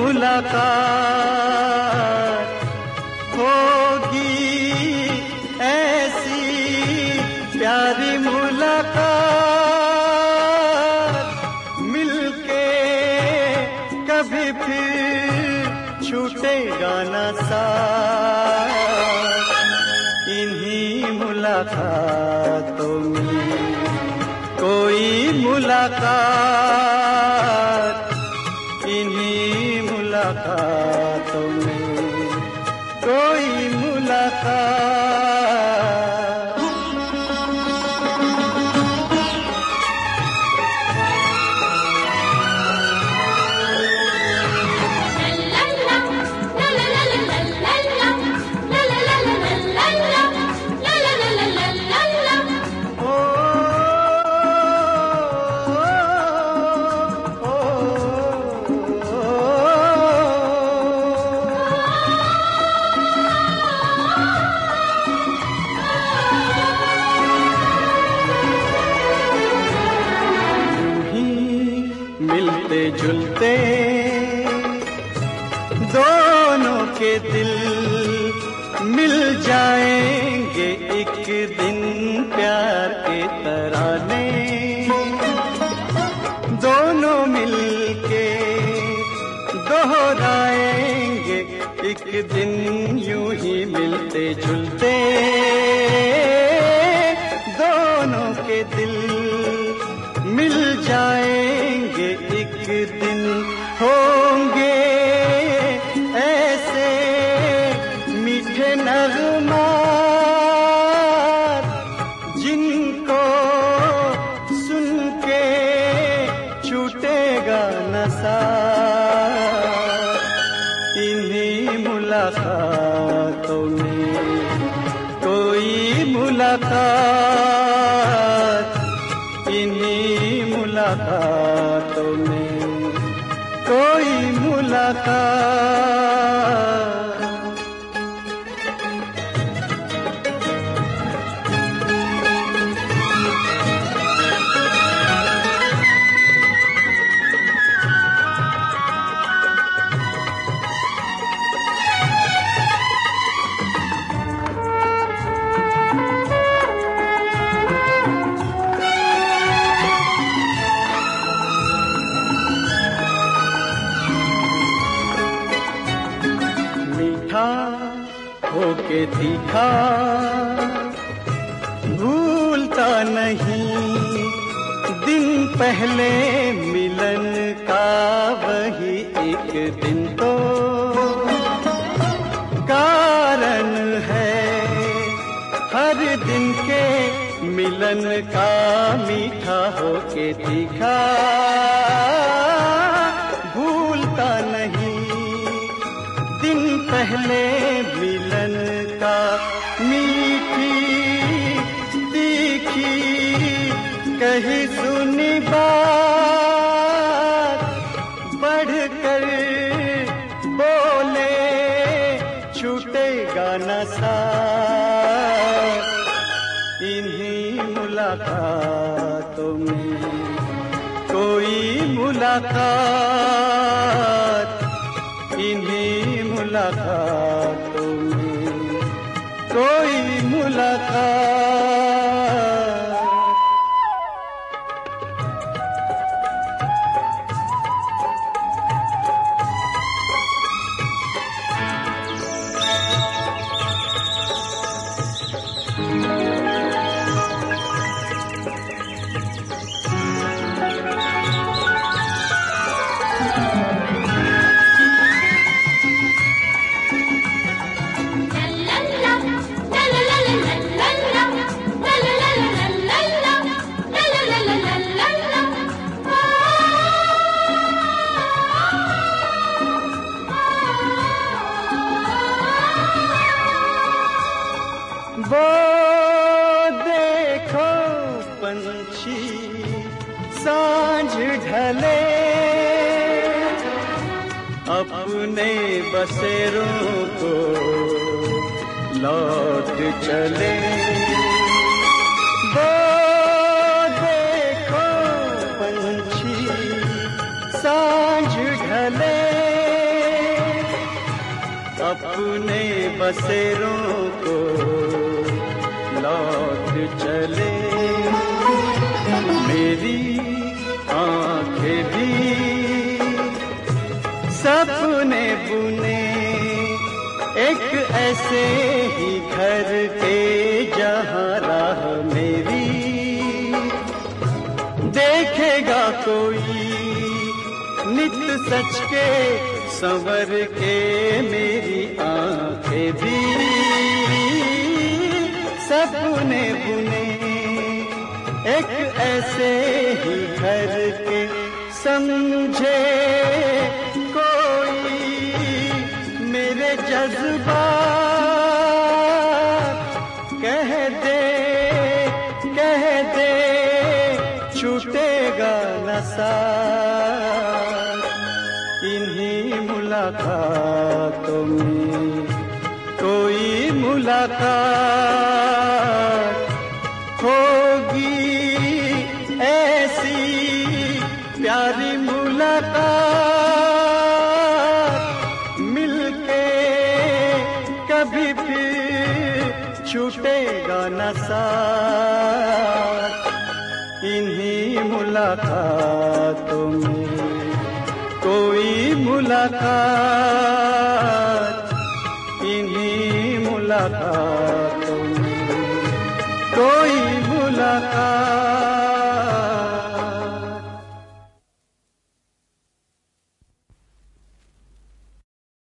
मुलाकात होगी, ऐसी प्यारी मुलाकात, मिलके कभी फिर छूटेगा ना साथ। इन्हीं मुलाकातों में कोई मुलाकात, इन्हीं मुलाकातों में कोई मुलाकात। मिलते जुलते दोनों के दिल मिल जाएंगे एक दिन, प्यार के तराने दोनों मिलके दोहराएंगे एक दिन, यूं ही मिलते जुलते दोनों के दिल मिल जाएंगे एक दिन, होंगे ऐसे मीठे नग़्मात जिनको सुन के छूटेगा न साथ। इन्हीं मुलाकातों में कोई मुलाकात, इन्हीं मुलाकातों में कोई मुलाकात। होके तीखा भूलता नहीं, दिन पहले मिलन का वही एक दिन तो कारण है हर दिन के मिलन का, मीठा होके तीखा भूलता नहीं, दिन पहले मिलन का, मीठी तीखी कही सुनी बात, बढ़कर बोले छूटेगा न साथ। इन्हीं मुलाकातों में कोई मुलाकात, इन्हीं मुलाकातों में कोई मुलाकात। वो देखो पंछी सांझ ढले, अपने बसेरों को लौट चले। वो देखो पंछी सांझ ढले, अपने बसेरों को लौट चले। मेरी आंखें भी सपने बुने एक ऐसे ही घर के जहाँ राह मेरी देखेगा कोई नित सच के संवर के। मेरी आंखें भी सपने बुने एक ऐसे ही घर के। समझे कोई मेरे जज्बात, कह दे छूटेगा न साथ। इन्हीं मुलाकातों में कोई मुलाकात होगी, ऐसी प्यारी मुलाकात मिलके कभी फिर छूटेगा न साथ। इन्हीं मुलाकातों में कोई मुलाकात, इन्हीं मुलाकातों में कोई मुलाकात।